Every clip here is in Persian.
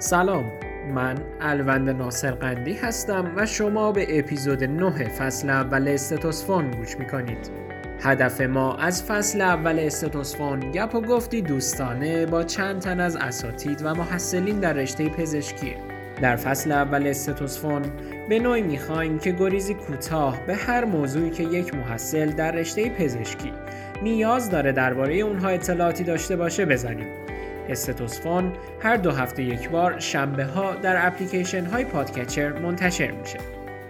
سلام، من الوند ناصر قندی هستم و شما به اپیزود 9 فصل اول استتوسفون گوش میکنید. هدف ما از فصل اول استتوسفون گپ و گفتی دوستانه با چند تن از اساتید و محصلین در رشته پزشکیه. در فصل اول استتوسفون به نوعی میخوایم که گریزی کوتاه به هر موضوعی که یک محصل در رشته پزشکی نیاز داره درباره اونها اطلاعاتی داشته باشه بزنیم. استتوسفون هر 2 هفته یک بار شنبه ها در اپلیکیشن های پادکچر منتشر میشه.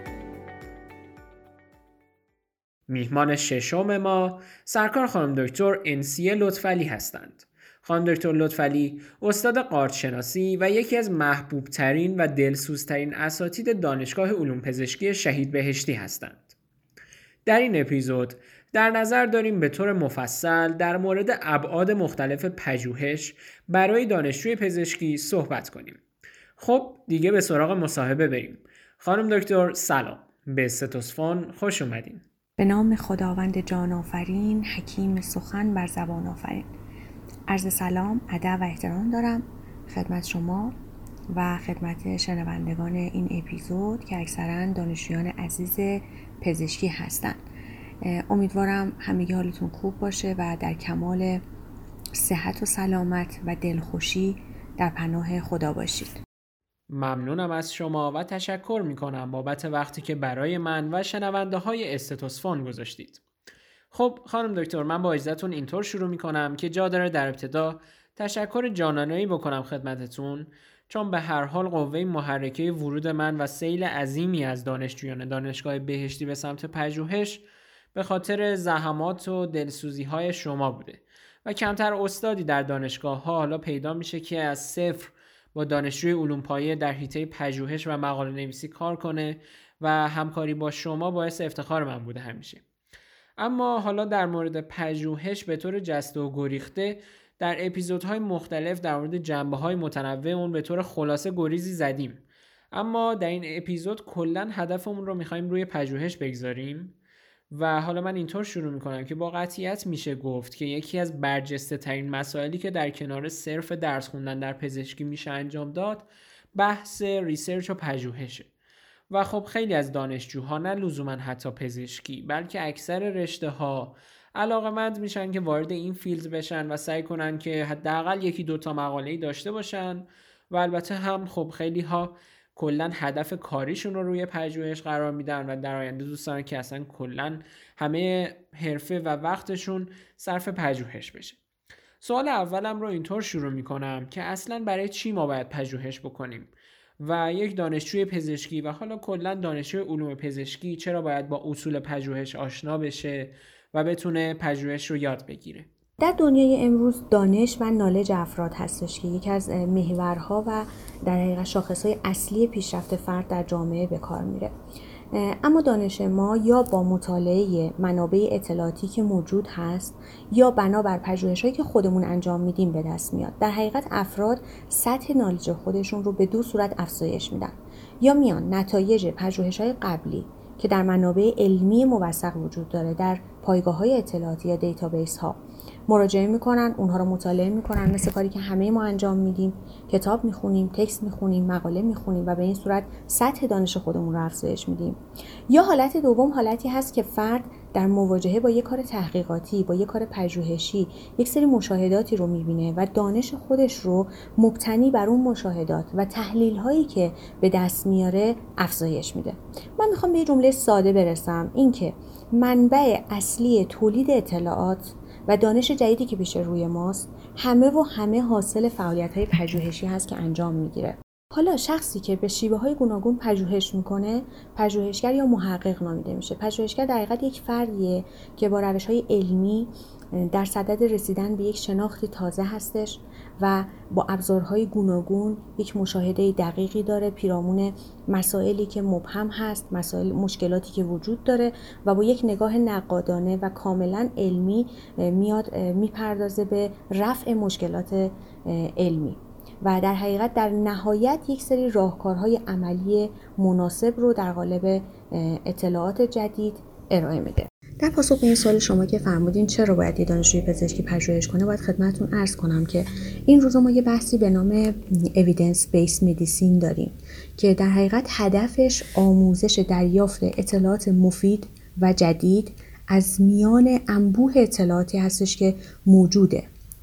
میهمان ششم ما سرکار خانم دکتر انسیه لطفعلی هستند. خانم دکتر لطفعلی استاد قارچشناسی و یکی از محبوب ترین و دلسوزترین اساتید دانشگاه علوم پزشکی شهید بهشتی هستند. در این اپیزود در نظر داریم به طور مفصل در مورد ابعاد مختلف پژوهش برای دانشجوی پزشکی صحبت کنیم. خب دیگه به سراغ مصاحبه بریم. خانم دکتر سلام، به استتوسفون خوش اومدین. به نام خداوند جان آفرین، حکیم سخن بر زبان آفرین. عرض سلام، ادب و احترام دارم خدمت شما و خدمت شنوندگان این اپیزود که اکثرا دانشجویان عزیز پزشکی هستند. امیدوارم همگی حالتون خوب باشه و در کمال صحت و سلامت و دلخوشی در پناه خدا باشید. ممنونم از شما و تشکر میکنم بابت وقتی که برای من و شنونده های استتوسفون گذاشتید. خب خانم دکتر، من با اجازهتون اینطور شروع میکنم که جا داره در ابتدا تشکر جانانه‌ای بکنم خدمتتون، چون به هر حال قوه محرکه ورود من و سیل عظیمی از دانشجویان دانشگاه بهشتی به سمت پژوهش به خاطر زحمات و دلسوزی‌های شما بوده و کمتر استادی در دانشگاه‌ها حالا پیدا میشه که از صفر با دانشجوی علوم پایه در حیطه پژوهش و مقاله نویسی کار کنه و همکاری با شما باعث افتخار من بوده همیشه. اما حالا در مورد پژوهش به طور جسته و گریخته در اپیزودهای مختلف در مورد جنبه‌های متنوع اون به طور خلاصه گریزی زدیم. اما در این اپیزود کلاً هدفمون رو می‌خوایم روی پژوهش بگذاریم و حالا من اینطور شروع میکنم که با قطعیت میشه گفت که یکی از برجسته ترین مسائلی که در کنار صرف درس خوندن در پزشکی میشه انجام داد بحث ریسرچ و پژوهشه. و خب خیلی از دانشجوها نه لزوما حتی پزشکی بلکه اکثر رشته ها علاقه‌مند میشن که وارد این فیلد بشن و سعی کنن که حداقل 1-2 تا مقاله‌ای داشته باشن و البته هم خب خیلی ها کلن هدف کاریشون رو روی پژوهش قرار میدن و در آینده دوست دارن که اصلا کلن همه حرفه و وقتشون صرف پژوهش بشه. سوال اولم رو اینطور شروع میکنم که اصلا برای چی ما باید پژوهش بکنیم و یک دانشجوی پزشکی و حالا کلن دانشجوی علوم پزشکی چرا باید با اصول پژوهش آشنا بشه و بتونه پژوهش رو یاد بگیره؟ در دنیای امروز دانش و نالج افراد هستش که یکی از محورها و در حقیقت شاخصهای اصلی پیشرفت فرد در جامعه به کار میره. اما دانش ما یا با مطالعه منابع اطلاعاتی که موجود هست یا بنابر پژوهش‌هایی که خودمون انجام میدیم به دست میاد. در حقیقت افراد سطح نالج خودشون رو به 2 صورت افزایش میدن. یا میان نتایج پژوهش‌های قبلی که در منابع علمی موثق وجود داره در پایگاه‌های اطلاعاتی یا دیتابیس ها مراجعه میکنن، اونها رو مطالعه میکنن، مثل کاری که همه ما انجام میدیم، کتاب میخونیم، تکست میخونیم، مقاله میخونیم و به این صورت سطح دانش خودمون رو افزایش میدیم. یا حالت دوم حالتی هست که فرد در مواجهه با یک کار تحقیقاتی، با یک کار پژوهشی، یک سری مشاهداتی رو میبینه و دانش خودش رو مبتنی بر اون مشاهدات و تحلیل هایی که به دست میاره افزایش میده. من میخوام به یه جمله ساده برسم، این که منبع اصلی تولید اطلاعات و دانش جدیدی که پیش روی ماست همه حاصل فعالیت‌های پژوهشی هست که انجام میگیره. حالا شخصی که به شیوه‌های گوناگون پژوهش میکنه پژوهشگر یا محقق نامیده میشه. پژوهشگر در حقیقت یک فردیه که با روش‌های علمی در صدد رسیدن به یک شناختی تازه هستش و با ابزارهای گوناگون یک مشاهده دقیقی داره پیرامون مسائلی که مبهم هست، مشکلاتی که وجود داره و با یک نگاه نقادانه و کاملا علمی میاد میپردازه به رفع مشکلات علمی و در حقیقت در نهایت یک سری راهکارهای عملی مناسب رو در قالب اطلاعات جدید ارائه میده. در پاسخ به این سوال شما که فرمودین چرا باید یه دانشجوی پزشکی پژوهش کنه، باید خدمتتون عرض کنم که این روزا ما یه بحثی به نام Evidence Based Medicine داریم که در حقیقت هدفش آموزش دریافت اطلاعات مفید و جدید از میان انبوه اطلاعاتی هستش که موجوده.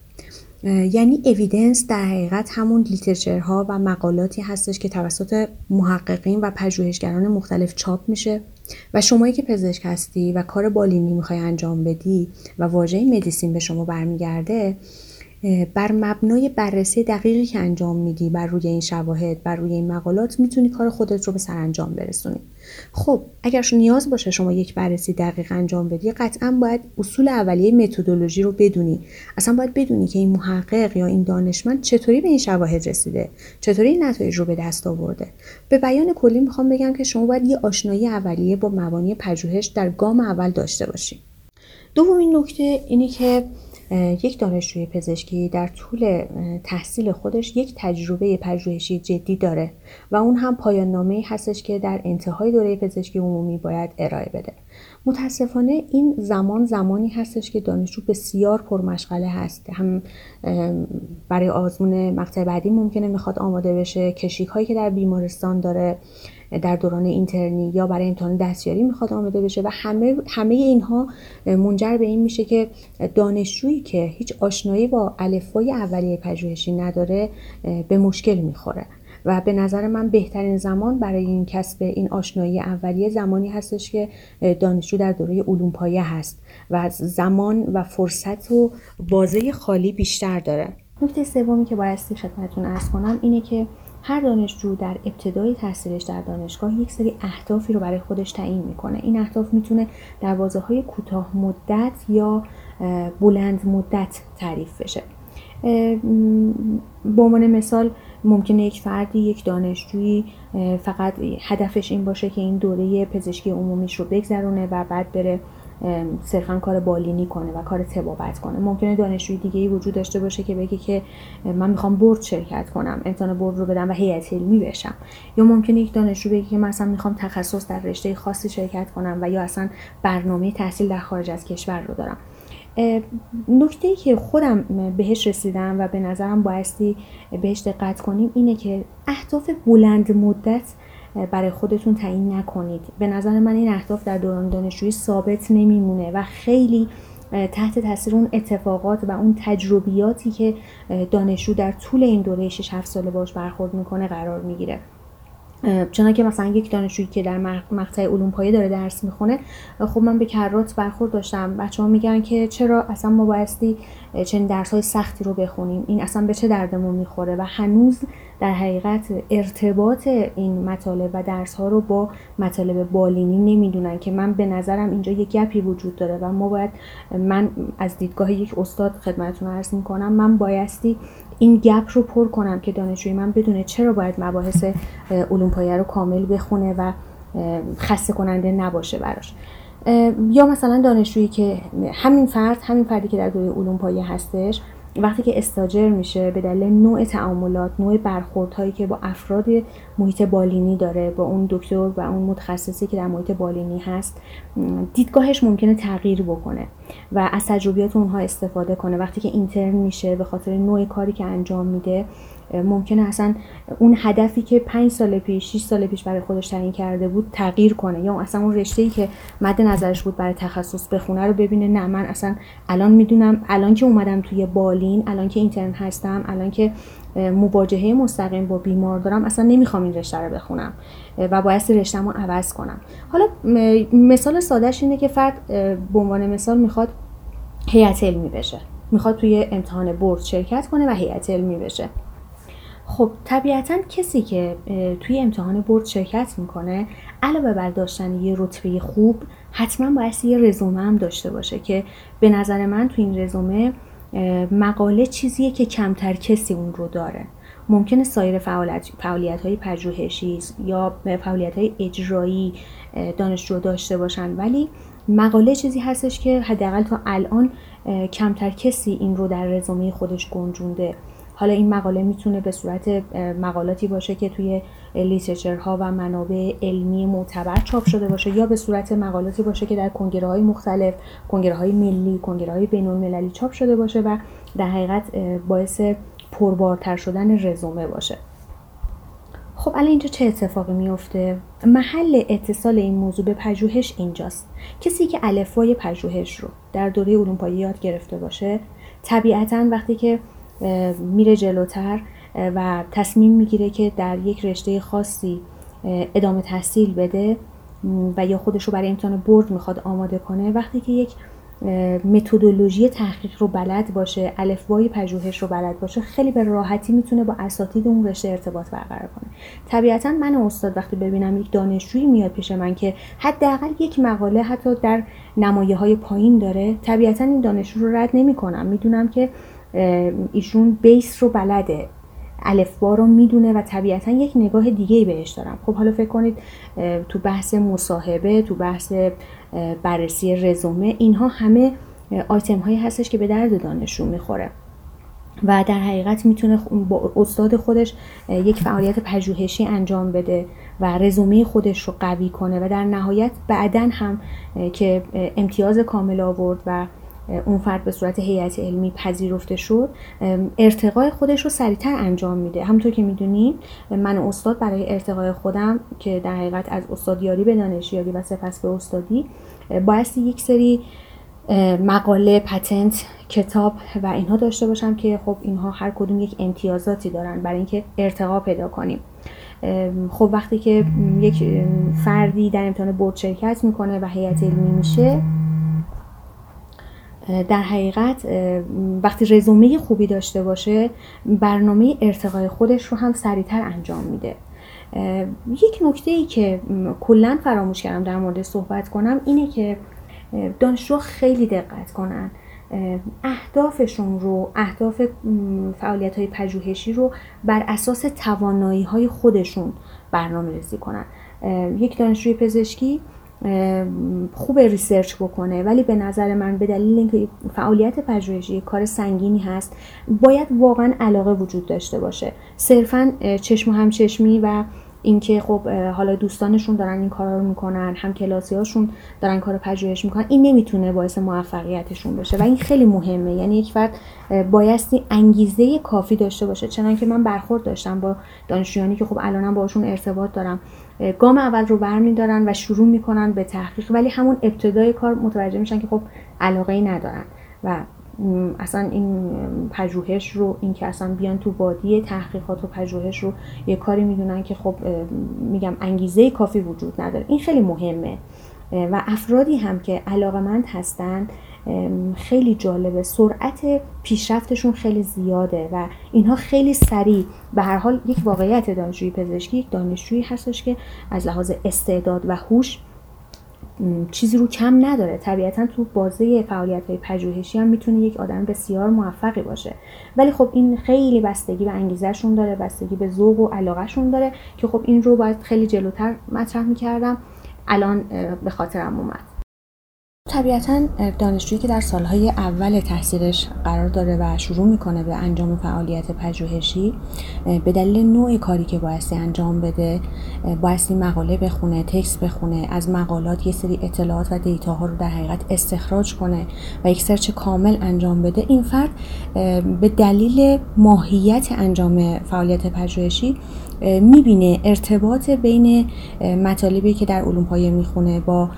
یعنی اویدنس در حقیقت همون لیترچرها و مقالاتی هستش که توسط محققین و پژوهشگران مختلف چاپ میشه و شمایی که پزشک هستی و کار بالینی میخوای انجام بدی و واژه مدیسین به شما برمیگرده، بر مبنای بررسی دقیقی که انجام میدی بر روی این شواهد، بر روی این مقالات، میتونی کار خودت رو به سرانجام برسونی. خب اگر نیاز باشه شما یک بررسی دقیق انجام بدی، قطعا باید اصول اولیه متدولوژی رو بدونی. اصلا باید بدونی که این محقق یا این دانشمند چطوری به این شواهد رسیده، چطوری این نتایج رو به دست آورده. به بیان کلی میخوام بگم که شما باید یه آشنایی اولیه با مبانی پژوهش در گام اول داشته باشی. دومین نکته اینه که یک دانشجوی پزشکی در طول تحصیل خودش یک تجربه پژوهشی جدی داره و اون هم پایان نامه‌ای هستش که در انتهای دوره پزشکی عمومی باید ارائه بده. متاسفانه این زمانی هستش که دانشجو بسیار پرمشغله هست. هم برای آزمون مقطع بعدی ممکنه میخواد آماده بشه، کشیک هایی که در بیمارستان داره در دوران اینترنی یا برای امتحان دستیاری میخواد آماده بشه و همه اینها منجر به این میشه که دانشجویی که هیچ آشنایی با الفبای اولیه پژوهشی نداره به مشکل میخوره. و به نظر من بهترین زمان برای این کسب این آشنایی اولیه زمانی هستش که دانشجو در دوره علوم پایه هست و زمان و فرصت و بازه خالی بیشتر داره. نکته سومی که بایستی خدمتتون عرض کنم اینه که هر دانشجو در ابتدای تحصیلش در دانشگاه یک سری اهدافی رو برای خودش تعیین میکنه. این اهداف میتونه در بازه‌های کوتاه مدت یا بلند مدت تعریف بشه. به عنوان مثال ممکنه یک فردی، یک دانشجویی فقط هدفش این باشه که این دوره پزشکی عمومیش رو بگذرونه و بعد بره صرفاً کار بالینی کنه و کار طبابت کنه. ممکنه دانشجوی دیگه‌ای وجود داشته باشه که بگه که من میخوام بورد شرکت کنم، امتحان بورد رو بدم و هیئت علمی بشم. یا ممکنه یک دانشجو بگه که مثلا میخوام تخصص در رشته خاصی شرکت کنم و یا اصلا برنامه تحصیل در خارج از کشور رو دارم. نکته‌ای که خودم بهش رسیدم و به نظرم بایستی بهش دقت کنیم اینه که اهداف بلند مدت برای خودتون تعیین نکنید. به نظر من این اهداف در دوران دانشجویی ثابت نمیمونه و خیلی تحت تاثیر اون اتفاقات و اون تجربیاتی که دانشجو در طول این دوره 6-7 ساله باش برخورد میکنه قرار میگیره. چنانکه مثلا یک دانشجویی که در مقطع علوم پایه داره درس میخونه، خب من به کرات برخورد داشتم. بچه‌ها میگن که چرا اصلا ما بایستی چنین درس‌های سختی رو بخونیم، این اصلا به چه دردمون میخوره، و هنوز در حقیقت ارتباط این مطالب و درس‌ها رو با مطالب بالینی نمیدونن که من به نظرم اینجا یک گپی وجود داره و ما باید، من از دیدگاه یک استاد خدمتتون عرض میکنم، من بایستی این گپ رو پر کنم که دانشجوی من بدونه چرا باید مباحث علوم پایه رو کامل بخونه و خسته کننده نباشه براش. یا مثلا دانشجویی که همین فردی که در دوره علوم پایه هستش، وقتی که استاجر میشه به دلیل نوع تعاملات، نوع برخوردهایی که با افراد محیط بالینی داره، با اون دکتر و اون متخصصی که در محیط بالینی هست، دیدگاهش ممکنه تغییر بکنه و از تجربیات اونها استفاده کنه. وقتی که اینترن میشه به خاطر نوع کاری که انجام میده، ممکنه اصلا اون هدفی که 5 سال پیش 6 سال پیش برای خودش تعیین کرده بود تغییر کنه، یا اصلا اون رشته‌ای که مد نظرش بود برای تخصص بخونه رو ببینه نه، من اصلا الان میدونم، الان که اومدم توی بالین، الان که اینترن هستم، الان که مواجهه مستقیم با بیمار دارم، اصلا نمیخوام این رشته رو بخونم و باید رشته‌مو عوض کنم. حالا مثال سادهش اینه که فرد به عنوان مثال میخواد هیئت علمی بشه، میخواد توی امتحان بورد شرکت کنه و هیئت علمی بشه. خب طبیعتاً کسی که توی امتحان بورد شرکت میکنه، علاوه بر داشتن یه رتبه خوب، حتما باید یه رزومه هم داشته باشه که به نظر من توی این رزومه مقاله چیزیه که کمتر کسی اون رو داره. ممکنه سایر فعالیت‌های پژوهشی یا فعالیت‌های اجرایی دانشجو داشته باشن، ولی مقاله چیزی هستش که حداقل تا الان کمتر کسی این رو در رزومه خودش گنجونده. حالا این مقاله میتونه به صورت مقالاتی باشه که توی لیترچرها و منابع علمی معتبر چاپ شده باشه، یا به صورت مقالاتی باشه که در کنگره‌های مختلف، کنگره‌های ملی، کنگره‌های بین‌المللی چاپ شده باشه و در حقیقت باعث پربارتر شدن رزومه باشه. خب الان اینجا چه اتفاقی میفته؟ محل اتصال این موضوع به پژوهش اینجاست. کسی که الفبای پژوهش رو در دوره علوم پایه یاد گرفته باشه، طبیعتاً وقتی که میره جلوتر و تصمیم میگیره که در یک رشته خاصی ادامه تحصیل بده و یا خودش رو برای امتحان بورد میخواد آماده کنه، وقتی که یک متدولوژی تحقیق رو بلد باشه، الفبای پژوهش رو بلد باشه، خیلی به راحتی میتونه با اساتید اون رشته ارتباط برقرار کنه. طبیعتاً من استاد وقتی ببینم یک دانشجویی میاد پیش من که حداقل یک مقاله حتی در نمایه‌های پایین داره، طبیعتاً این دانشجو رو رد نمی‌کنم. میدونم که ایشون بیس رو بلده، الفبا رو میدونه و طبیعتاً یک نگاه دیگه‌ای بهش دارم. خب حالا فکر کنید تو بحث مصاحبه، تو بحث بررسی رزومه، اینها همه آیتم هایی هستش که به درد دانشجو میخوره و در حقیقت میتونه با استاد خودش یک فعالیت پژوهشی انجام بده و رزومه خودش رو قوی کنه و در نهایت بعداً هم که امتیاز کامل آورد و اون فرد به صورت هیئت علمی پذیرفته شد، ارتقای خودش رو سریعتر انجام میده. همونطور که میدونین من استاد برای ارتقای خودم که در حقیقت از استادیاری به دانشیاری و سپس به استادی بایستی یک سری مقاله، پتنت، کتاب و اینها داشته باشم که خب اینها هر کدوم یک امتیازاتی دارن برای اینکه ارتقا پیدا کنیم. خب وقتی که یک فردی در امتحان بورد شرکت میکنه و هیئت علمی میشه، در حقیقت وقتی رزومه خوبی داشته باشه، برنامه ارتقای خودش رو هم سریعتر انجام میده. یک نکته‌ای که کلاً فراموش کردم در مورد صحبت کنم اینه که دانشجوها خیلی دقت کنن، اهدافشون رو، اهداف فعالیت‌های پژوهشی رو بر اساس توانایی‌های خودشون برنامه‌ریزی کنن. یک دانشجوی پزشکی خوب ریسرچ بکنه، ولی به نظر من به دلیل اینکه فعالیت پژوهشی کار سنگینی هست، باید واقعا علاقه وجود داشته باشه. صرفاً چشم و همچشمی و اینکه خب حالا دوستانشون دارن این کارا رو میکنن، هم کلاسی‌هاشون دارن کار پژوهش میکنن، این نمیتونه باعث موفقیتشون بشه و این خیلی مهمه. یعنی یک فرد بایستی انگیزه کافی داشته باشه. چنانکه من برخورد داشتم با دانشجویانی که خب الانم باشون ارتباط دارم، گام اول رو برمی‌دارن و شروع میکنن به تحقیق، ولی همون ابتدای کار متوجه میشن که خب علاقه‌ای ندارن و اصلا این پژوهش رو، این که اصلا بیان تو بادی تحقیقات و پژوهش رو یه کاری میدونن که خب میگم انگیزه کافی وجود نداره. این خیلی مهمه و افرادی هم که علاقه‌مند هستن خیلی جالبه، سرعت پیشرفتشون خیلی زیاده و اینها خیلی سریع. به هر حال یک واقعیت دانشجوی پزشکی یک دانشجویی هستش که از لحاظ استعداد و هوش چیزی رو کم نداره. طبیعتاً تو بازه فعالیت‌های پژوهشی هم میتونه یک آدم بسیار موفقی باشه، ولی خب این خیلی بستگی به انگیزه‌شون داره، بستگی به ذوق و علاقه‌شون داره که خب این رو باید خیلی جلوتر مطرح می‌کردم، الان به خاطرم اومد. طبیعتاً دانشجویی که در سالهای اول تحصیلش قرار داره و شروع میکنه به انجام فعالیت پژوهشی، به دلیل نوع کاری که بایستی انجام بده، بایستی مقاله بخونه، تکست بخونه، از مقالات یه سری اطلاعات و دیتاها رو در حقیقت استخراج کنه و یک سرچ کامل انجام بده. این فرد به دلیل ماهیت انجام فعالیت پژوهشی میبینه ارتباط بین مطالبی که در علوم پایه میخونه با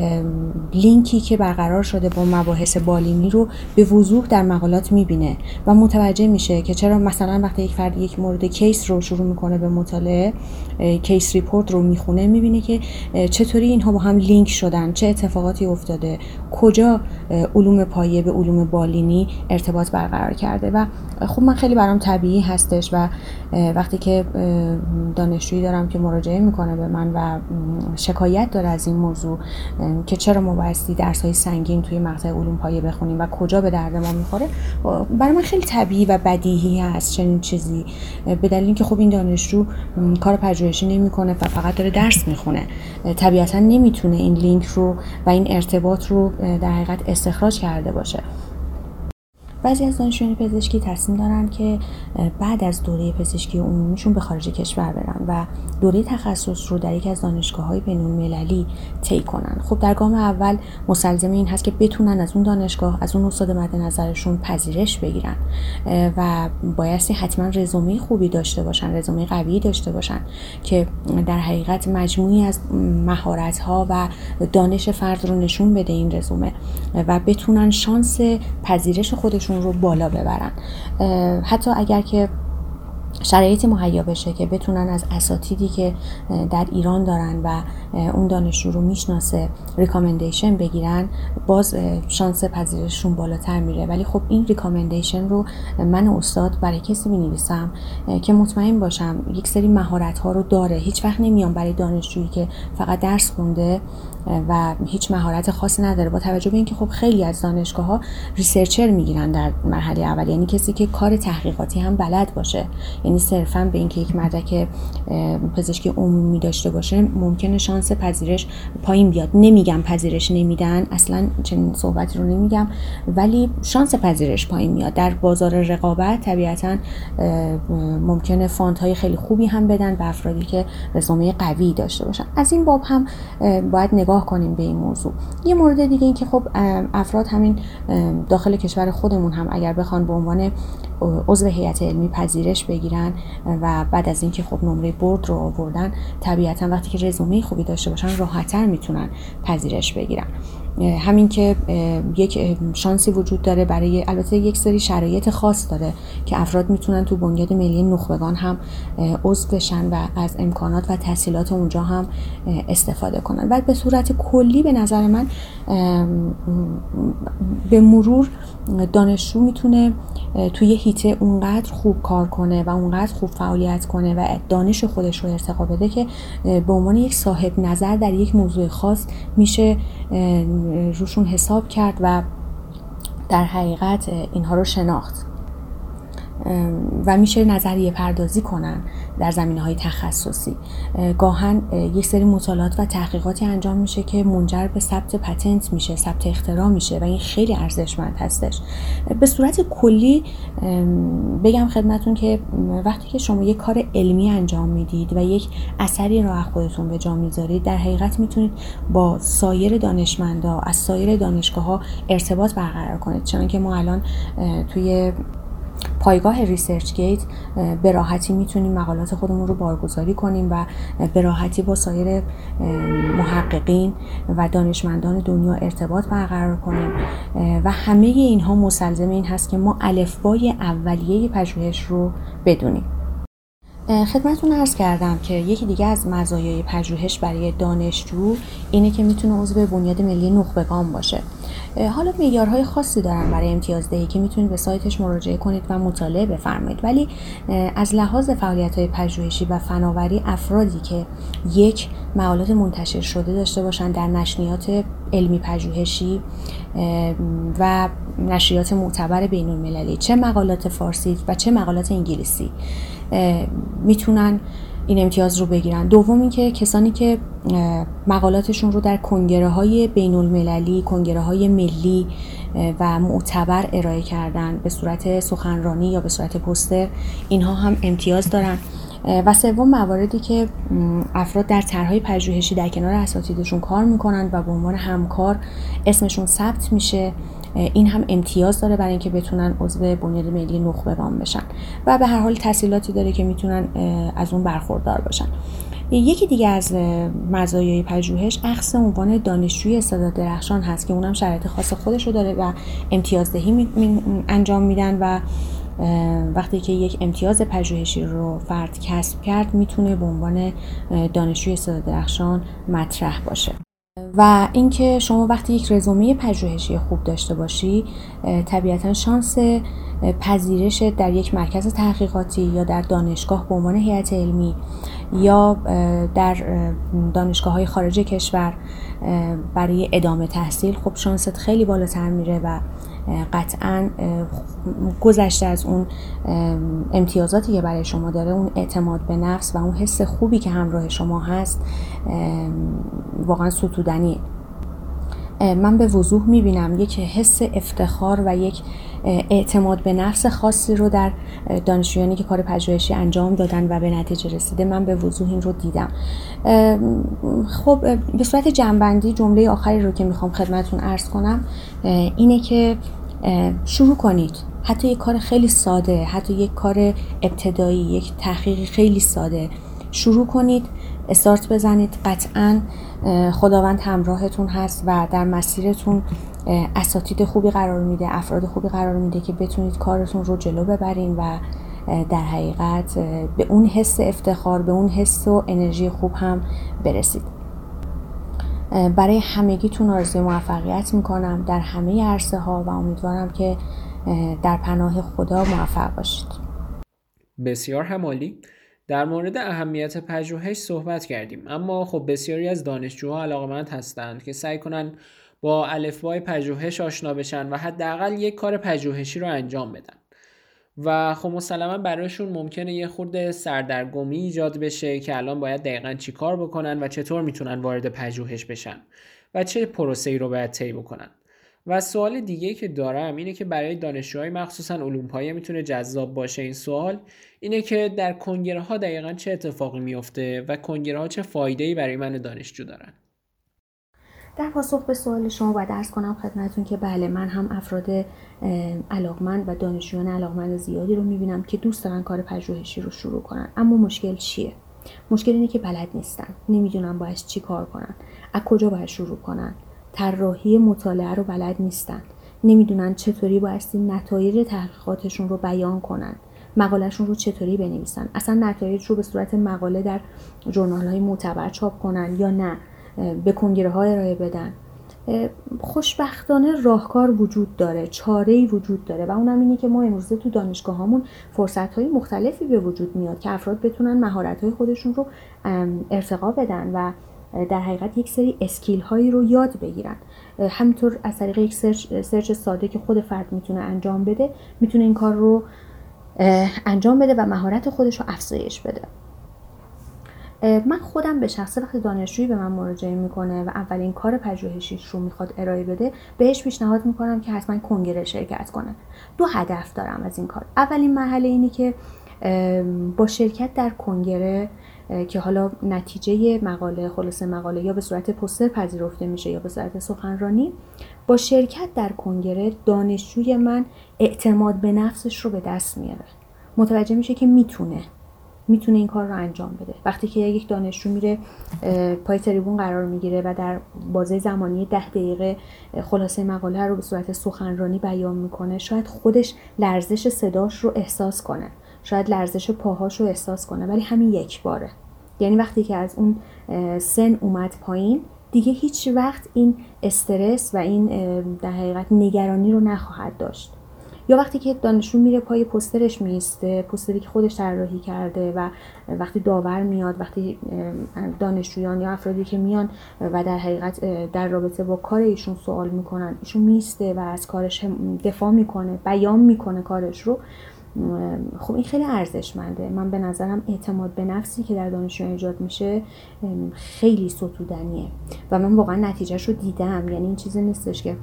لینکی که برقرار شده با مباحث بالینی رو به وضوح در مقالات میبینه و متوجه میشه که چرا مثلا وقتی یک فرد یک مورد کیس رو شروع میکنه به مطالعه، کیس ریپورت رو میخونه، میبینه که چطوری اینها با هم لینک شدن، چه اتفاقاتی افتاده، کجا علوم پایه به علوم بالینی ارتباط برقرار کرده. و خب من خیلی برام طبیعی هستش و وقتی که دانشجویی دارم که مراجعه میکنه به من و شکایت داره از این موضوع که چرا ما بایستی درس‌های سنگین توی مقطع علوم پایه بخونیم و کجا به درد ما میخوره، برای من خیلی طبیعی و بدیهی هست چنین چیزی، به دلیل اینکه خب این دانشجو کار پژوهشی نمیکنه و فقط داره درس میخونه، طبیعتا نمیتونه این لینک رو و این ارتباط رو در حقیقت استخراج کرده باشه. بعضی از دانشجویان پزشکی تصمیم دارن که بعد از دوره پزشکی عمومیشون به خارج کشور برن و دوره تخصص رو در یکی از دانشگاه‌های بین‌المللی طی کنن. خب در گام اول مستلزم این هست که بتونن از اون دانشگاه، از اون استاد مد نظرشون پذیرش بگیرن و بایستی حتما رزومه خوبی داشته باشن، رزومه قوی داشته باشن که در حقیقت مجموعی از مهارت‌ها و دانش فرد رو نشون بده این رزومه و بتونن شانس پذیرش خودشون رو بالا ببرن. حتی اگر که شرایطی مهیا بشه که بتونن از اساتیدی که در ایران دارن و اون دانشجو رو میشناسه ریکامندیشن بگیرن، باز شانس پذیرششون بالاتر میره. ولی خب این ریکامندیشن رو من استاد برای کسی می‌نویسم که مطمئن باشم یک سری مهارت ها رو داره. هیچ وقت نمیام برای دانشجویی که فقط درس خونده و هیچ مهارت خاصی نداره، با توجه به اینکه خب خیلی از دانشگاه‌ها ریسرچر میگیرن در مرحله اول، یعنی کسی که کار تحقیقاتی هم بلد باشه، یعنی صرفاً به اینکه یک مدرک پزشکی عمومی داشته باشه ممکنه شانس پذیرش پایین بیاد. نمیگم پذیرش نمیدن، اصلاً چنین صحبتی رو نمیگم، ولی شانس پذیرش پایین میاد. در بازار رقابت طبیعتاً ممکنه فاندهای خیلی خوبی هم بدن به افرادی که رزومه قوی داشته باشن. از این باب هم باید نگاه کنیم به این موضوع. یه مورد دیگه این که خب افراد همین داخل کشور خودمون هم اگر بخوان به عنوان عضو هیئت علمی پذیرش بگیرن و بعد از اینکه خب نمره برد رو آوردن، طبیعتا وقتی که رزومه خوبی داشته باشن راحت‌تر میتونن پذیرش بگیرن. همین که یک شانسی وجود داره برای، البته یک سری شرایط خاص داره که افراد میتونن تو بنیاد ملی نخبگان هم عضو بشن و از امکانات و تسهیلات اونجا هم استفاده کنن. بعد به صورت کلی به نظر من به مرور دانشجو میتونه توی هیته اونقدر خوب کار کنه و اونقدر خوب فعالیت کنه و دانش خودش رو ارتقا بده که به عنوان یک صاحب نظر در یک موضوع خاص میشه روشون حساب کرد و در حقیقت اینها رو شناخت و میشه نظریه پردازی کنن در زمینه‌های تخصصی. گاهن یک سری مطالعات و تحقیقاتی انجام میشه که منجر به ثبت پتنت میشه، ثبت اختراع میشه و این خیلی ارزشمند هستش. به صورت کلی بگم خدمتون که وقتی که شما یک کار علمی انجام میدید و یک اثری رو از خودتون به جا میذارید، در حقیقت میتونید با سایر دانشمندا از سایر دانشگاه‌ها ارتباط برقرار کنید. چنانکه ما الان توی پایگاه ریسرچ گیت به راحتی میتونیم مقالات خودمون رو بارگذاری کنیم و به راحتی با سایر محققین و دانشمندان دنیا ارتباط برقرار کنیم و همه اینها مستلزم این هست که ما الفبای اولیه پژوهش رو بدونیم. خدمتتون عرض کردم که یکی دیگه از مزایای پژوهش برای دانشجو اینه که میتونه عضو بنیاد ملی نخبگان باشه. حالا معیارهای خاصی دارن برای امتیازدهی که میتونید به سایتش مراجعه کنید و مطالعه بفرمایید، ولی از لحاظ فعالیت‌های پژوهشی و فناوری افرادی که یک مقالات منتشر شده داشته باشن در نشریات علمی پژوهشی و نشریات معتبر بین‌المللی، چه مقالات فارسی و چه مقالات انگلیسی، میتونن این امتیاز رو بگیرن. دوم اینکه کسانی که مقالاتشون رو در کنگره‌های بین‌المللی، کنگره‌های ملی و معتبر ارائه کردن به صورت سخنرانی یا به صورت پوستر، اینها هم امتیاز دارن. و سوم مواردی که افراد در طرح‌های پژوهشی در کنار اساتیدشون کار میکنن و به عنوان همکار اسمشون ثبت میشه، این هم امتیاز داره برای اینکه بتونن عضو بنیاد ملی نخبگان بشن و به هر حال تسهیلاتی داره که میتونن از اون برخوردار باشن. یکی دیگه از مزایای پژوهش اخذ عنوان دانشجوی استعداد درخشان هست که اونم شرایط خاص خودش رو داره و امتیازدهی انجام میدن و وقتی که یک امتیاز پژوهشی رو فرد کسب کرد میتونه به عنوان دانشجوی استعداد درخشان مطرح باشه. و اینکه شما وقتی یک رزومه پژوهشی خوب داشته باشی، طبیعتا شانس پذیرش در یک مرکز تحقیقاتی یا در دانشگاه به عنوان هیئت علمی یا در دانشگاه‌های خارج کشور برای ادامه تحصیل، خب شانست خیلی بالاتر میره و قطعاً گذشته از اون امتیازاتی که برای شما داره، اون اعتماد به نفس و اون حس خوبی که همراه شما هست واقعاً ستودنیه. من به وضوح میبینم یک حس افتخار و یک اعتماد به نفس خاصی رو در دانشجویانی که کار پژوهشی انجام دادن و به نتیجه رسیده، من به وضوح این رو دیدم. خب به صورت جمع‌بندی جمله آخری رو که میخوام خدمتتون عرض کنم اینه که شروع کنید. حتی یک کار خیلی ساده، حتی یک کار ابتدایی، یک تحقیق خیلی ساده، شروع کنید، استارت بزنید. قطعاً خداوند همراهتون هست و در مسیرتون اساتید خوبی قرار میده، افراد خوبی قرار میده که بتونید کارتون رو جلو ببرین و در حقیقت به اون حس افتخار، به اون حس و انرژی خوب هم برسید. برای همگیتون آرزوی موفقیت میکنم در همه عرصه ها و امیدوارم که در پناه خدا موفق باشید. بسیار همالی. در مورد اهمیت پژوهش صحبت کردیم، اما خب بسیاری از دانشجوها علاقه‌مند هستند که سعی کنن با الفبای پژوهش آشنا بشن و حداقل یک کار پژوهشی رو انجام بدن و خب مسلما برایشون ممکنه یه خورده سردرگمی ایجاد بشه که الان باید دقیقاً چی کار بکنن و چطور میتونن وارد پژوهش بشن و چه پروسه‌ای رو باید طی بکنن. و سوال دیگه‌ای که دارم اینه که برای دانشجوهای مخصوصاً علوم پایه میتونه جذاب باشه. این سوال اینه که در کنگره ها دقیقاً چه اتفاقی میفته و کنگره ها چه فایده‌ای برای من دانشجو دارن؟ در پاسخ به سوال شما باید عرض کنم خدمتتون که بله، من هم افراد علاقمند و دانشجویان علاقمند زیادی رو میبینم که دوست دارن کار پژوهشی رو شروع کنن، اما مشکل چیه؟ مشکل اینه که بلد نیستن، نمیدونن باید چی کار کنن، از کجا باید شروع کنن، طراحی مطالعه رو بلد نیستن، نمیدونن چطوری بایستی نتایج تحقیقاتشون رو بیان کنن، مقالهشون رو چطوری بنویسن، اصلا نتایج رو به صورت مقاله در ژورنال‌های معتبر چاپ کنن یا نه به کنگره ها ارائه بدن. خوشبختانه راهکار وجود داره، چاره‌ای وجود داره و اونم اینه که ما امروزه تو دانشگاهامون فرصت‌های مختلفی به وجود میاد که افراد بتونن مهارت‌های خودشون رو ارتقا بدن و در حقیقت یک سری اسکیل هایی رو یاد بگیرن. همینطور از طریق یک سرچ ساده که خود فرد میتونه انجام بده، میتونه این کار رو انجام بده و مهارت خودش رو افزایش بده. من خودم به شخصه وقتی دانشجویی به من مراجعه میکنه و اولین کار پژوهشیش رو میخواد ارائه بده، بهش پیشنهاد میکنم که حتما کنگره شرکت کنه. 2 هدف دارم از این کار. اولین مرحله اینی که با شرکت در کنگره که حالا نتیجه مقاله، خلاصه مقاله یا به صورت پوستر پذیرفته میشه یا به صورت سخنرانی، با شرکت در کنگره دانشجوی من اعتماد به نفسش رو به دست میاره، متوجه میشه که میتونه این کار رو انجام بده. وقتی که یک دانشجو میره پای تریبون قرار میگیره و در بازه زمانی 10 دقیقه خلاصه مقاله رو به صورت سخنرانی بیان میکنه، شاید خودش لرزش صداش رو احساس کنه، شاید لرزش پاهاش رو احساس کنه، ولی همین یک باره. یعنی وقتی که از اون سن اومد پایین، دیگه هیچ وقت این استرس و این در حقیقت نگرانی رو نخواهد داشت. یا وقتی که دانشجو میره پای پوسترش میسته، پوستری که خودش طراحی کرده و وقتی داور میاد، وقتی دانشجویان یا افرادی که میان و در حقیقت در رابطه با کار ایشون سوال میکنن، ایشون میسته و از کارش دفاع میکنه، بیان میکنه کارش رو، خب این خیلی ارزشمنده. من به نظرم اعتماد به نفسی که در دانشجویان ایجاد میشه خیلی ستودنیه و من واقعا نتیجهش رو دیدم. یعنی این چیزی نیستش که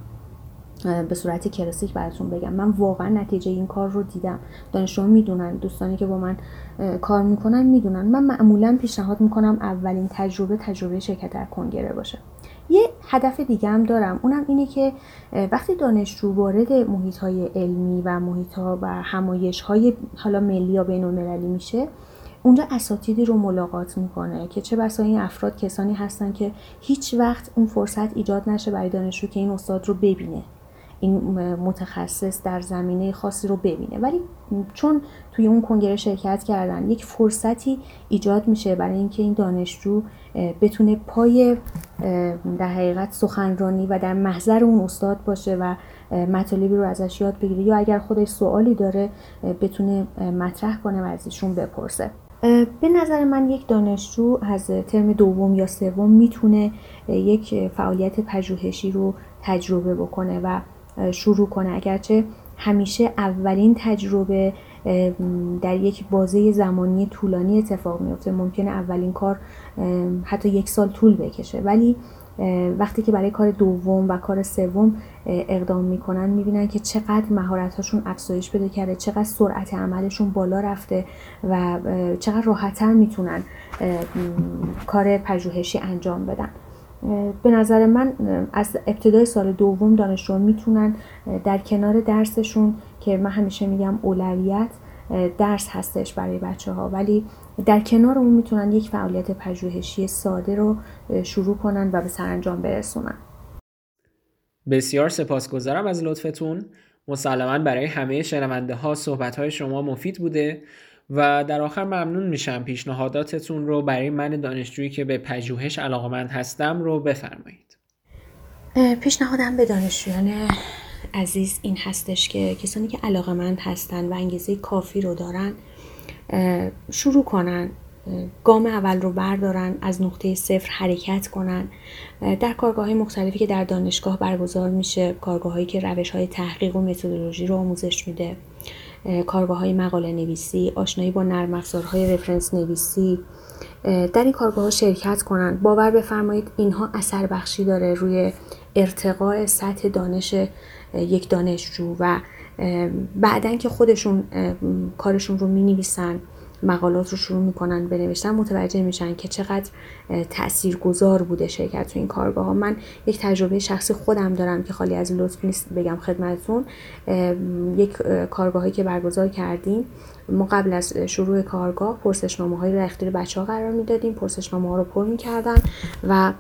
به صورت کلاسیک براتون بگم، من واقعا نتیجه این کار رو دیدم. دانشجوها میدونن، دوستانی که با من کار میکنن میدونن، من معمولا پیشنهاد میکنم اولین تجربه شرکت در کنگره باشه. یه هدف دیگه هم دارم، اونم اینه که وقتی دانشجو وارد محیط‌های علمی و محیط‌ها و همایش‌های حالا ملی یا بین‌المللی میشه، اونجا اساتیدی رو ملاقات میکنه که چه بسا این افراد کسانی هستن که هیچ وقت اون فرصت ایجاد نشه برای دانشجو که این استاد رو ببینه، این متخصص در زمینه خاصی رو ببینه، ولی چون توی اون کنگره شرکت کردن یک فرصتی ایجاد میشه برای اینکه این دانشجو بتونه پای در حقیقت سخنرانی و در محضر اون استاد باشه و مطالبی رو ازش یاد بگیره، یا اگر خودش سوالی داره بتونه مطرح کنه و از ایشون بپرسه. به نظر من یک دانشجو از ترم دوم یا سوم میتونه یک فعالیت پژوهشی رو تجربه بکنه و شروع کنه، اگرچه همیشه اولین تجربه در یک بازه زمانی طولانی اتفاق میفته، ممکنه اولین کار حتی 1 سال طول بکشه، ولی وقتی که برای کار دوم و کار سوم اقدام میکنن میبینن که چقدر مهارت‌هاشون افزایش پیدا کرده، چقدر سرعت عملشون بالا رفته و چقدر راحت‌تر میتونن کار پژوهشی انجام بدن. به نظر من از ابتدای سال دوم دانشجویان میتونن در کنار درسشون که من همیشه میگم اولویت درس هستش برای بچه‌ها، ولی در کنار اون میتونن یک فعالیت پژوهشی ساده رو شروع کنن و به سرانجام برسونن. بسیار سپاسگزارم از لطفتون. مسلماً برای همه شنونده ها صحبت های شما مفید بوده و در آخر ممنون میشم پیشنهاداتتون رو برای من دانشجویی که به پژوهش علاقه‌مند هستم رو بفرمایید. پیشنهادم به دانشجویان عزیز این هستش که کسانی که علاقه‌مند هستن و انگیزه کافی رو دارن شروع کنن، گام اول رو بردارن، از نقطه صفر حرکت کنن. در کارگاه‌های مختلفی که در دانشگاه برگزار میشه، کارگاه‌هایی که روش‌های تحقیق و متدولوژی رو آموزش میده، کارگاه‌های مقاله نویسی، آشنایی با نرم افزارهای رفرنس نویسی، در این کارگاه‌ها شرکت کنن. باور بفرمایید اینها اثر بخشی داره روی ارتقاء سطح دانش یک دانشجو و بعدن که خودشون کارشون رو می‌نویسن، مقالات رو شروع میکنن بنوشتن، متوجه میشن که چقدر تاثیرگذار بوده شرکت تو این کارگاه ها. من یک تجربه شخصی خودم دارم که خالی از لطف نیست بگم خدمتتون. یک کارگاهی که برگزار کردیم، ما قبل از شروع کارگاه پرسشنامه‌هایی رو اختیار بچه‌ها قرار میدادیم، پرسشنامه‌ها رو پر میکردن و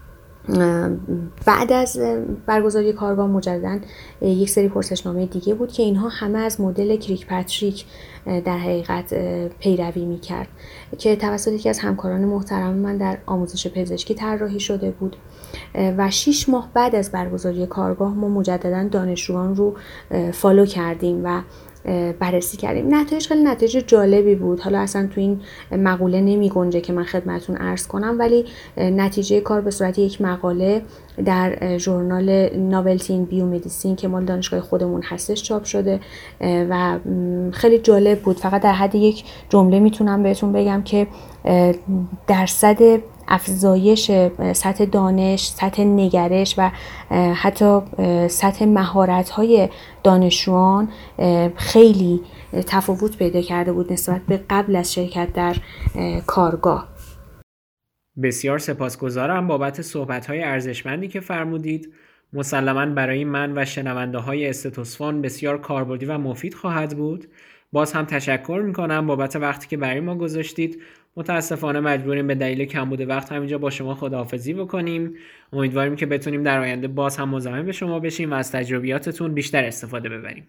بعد از برگزاری کارگاه مجدداً یک سری پرسشنامه دیگه بود که اینها همه از مدل کریکپاتریک در حقیقت پیروی میکرد که توسط یکی از همکاران محترم من در آموزش پزشکی طراحی شده بود و 6 ماه بعد از برگزاری کارگاه ما مجدداً دانشجویان رو فالو کردیم و بررسی کردیم. نتایج خیلی نتایج جالبی بود. حالا اصلا تو این مقوله نمی گنجه که من خدمتتون عرض کنم، ولی نتیجه کار به صورت یک مقاله در ژورنال ناولتی این بیومدیسین که مال دانشگاه خودمون هستش چاپ شده و خیلی جالب بود. فقط در حد یک جمله میتونم بهتون بگم که درصد افزایش سطح دانش، سطح نگرش و حتی سطح مهارت‌های دانشجویان خیلی تفاوت پیدا کرده بود نسبت به قبل از شرکت در کارگاه. بسیار سپاسگزارم بابت صحبت‌های ارزشمندی که فرمودید. مسلماً برای من و شنونده‌های استتوسفون بسیار کاربردی و مفید خواهد بود. باز هم تشکر می‌کنم بابت وقتی که برای ما گذاشتید. متاسفانه مجبوریم به دلیل کمبود وقت همینجا با شما خداحافظی بکنیم. امیدواریم که بتونیم در آینده باز هم مزاحم شما بشیم و از تجربیاتتون بیشتر استفاده ببریم.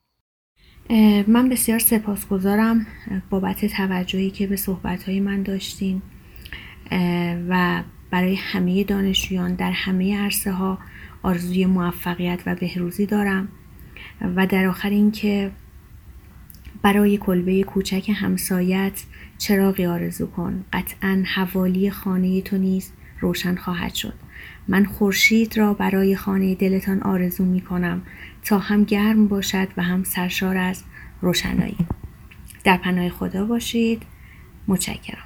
من بسیار سپاسگزارم بابت توجهی که به صحبت‌های من داشتین و برای همه دانشجویان در همه عرصه‌ها آرزوی موفقیت و بهروزی دارم و در آخر این که برای کلبه کوچک همسایت چراغی آرزو کن، قطعاً حوالی خانه تو نیز روشن خواهد شد. من خورشید را برای خانه دلتان آرزو می کنم تا هم گرم باشد و هم سرشار از روشنایی. در پناه خدا باشید. متشکرم.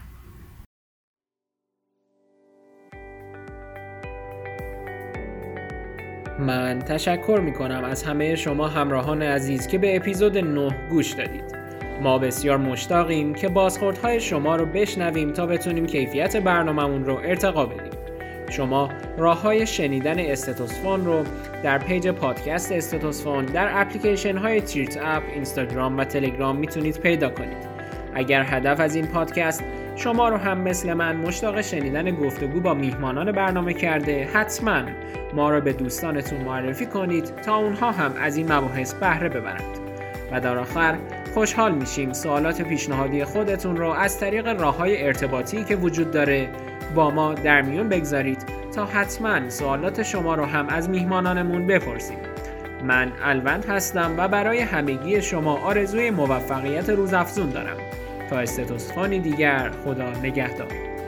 من تشکر می کنم از همه شما همراهان عزیز که به اپیزود 9 گوش دادید. ما بسیار مشتاقیم که بازخوردهای شما رو بشنویم تا بتونیم کیفیت برنامه‌مون رو ارتقا بدیم. شما راه‌های شنیدن استتوسفون رو در پیج پادکست استتوسفون در اپلیکیشن‌های تیرت اپ، اینستاگرام و تلگرام میتونید پیدا کنید. اگر هدف از این پادکست شما رو هم مثل من مشتاق شنیدن گفتگو با میهمانان برنامه کرده، حتما ما رو به دوستانتون معرفی کنید تا اونها هم از این مباحث بهره ببرند. و در آخر خوشحال میشیم سوالات پیشنهادی خودتون رو از طریق راه‌های ارتباطی که وجود داره با ما در میون بگذارید تا حتما سوالات شما رو هم از میهمانانمون بپرسیم. من الوند هستم و برای همگی شما آرزوی موفقیت روزافزون دارم. تا استتوسفونی دیگر، خدا نگهدار.